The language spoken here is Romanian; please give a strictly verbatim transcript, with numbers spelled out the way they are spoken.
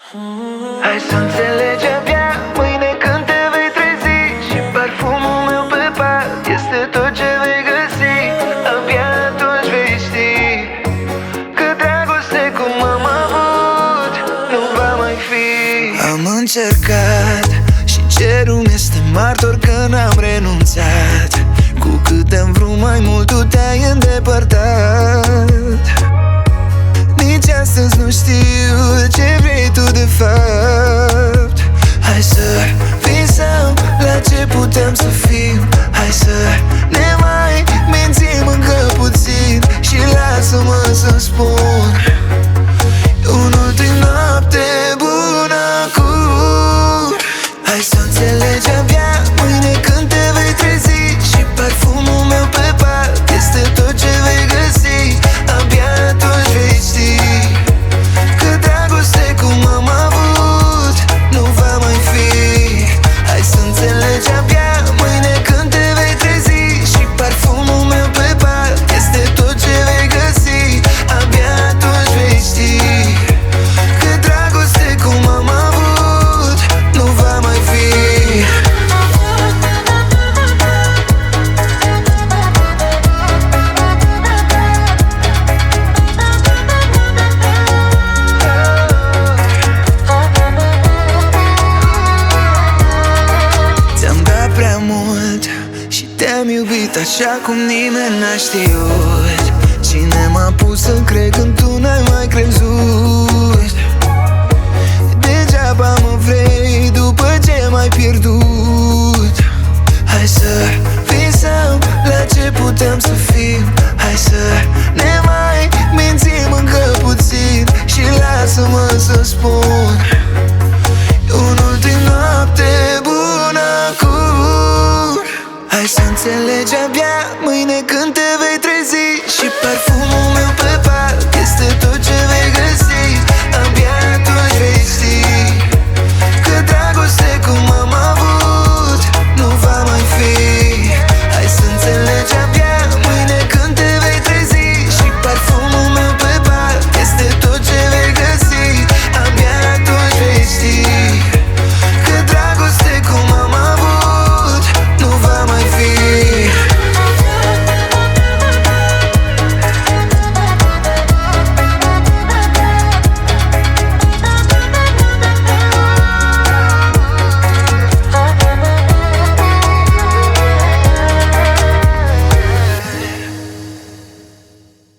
Hai să înțelegi abia mâine când te vei trezi și parfumul meu pe pat este tot ce vei găsi. Abia atunci vei ști că dragoste cum am avut nu va mai fi. Am încercat și cerul este martor că n-am renunțat. Cu cât am vrut mai mult tu te-ai îndepărtat. Nici astăzi nu știu ce vrei tu de fapt. Hai să visăm la ce putem să fim. Hai să ne mai mințim încă puțin și lasă-mă să spun un ultim noapte bună acum. Hai să înțelegi abia mâine când te vei trezi și parfumul meu pe pat este tot ce vei găsi. Abia atunci vei ști că dragoste cum am avut nu va mai fi. Hai să înțelegi abia mâine când te vei trezi și parfumul meu pe pat este tot ce vei găsi. Abia atunci vei ști că dragoste cum am avut nu va mai fi. Ți-am dat prea mult și te-am iubit așa cum nimeni n-a știut. Cine m-a pus să cred când tu n-ai mai crezut? Degeaba mă vrei după ce m-ai pierdut. Hai să visăm la ce putem să fim. Hai să ne mai mințim încă puțin și lasă-mă să spun un ultim noapte bună acum. Hai să înțelegi abia mâine când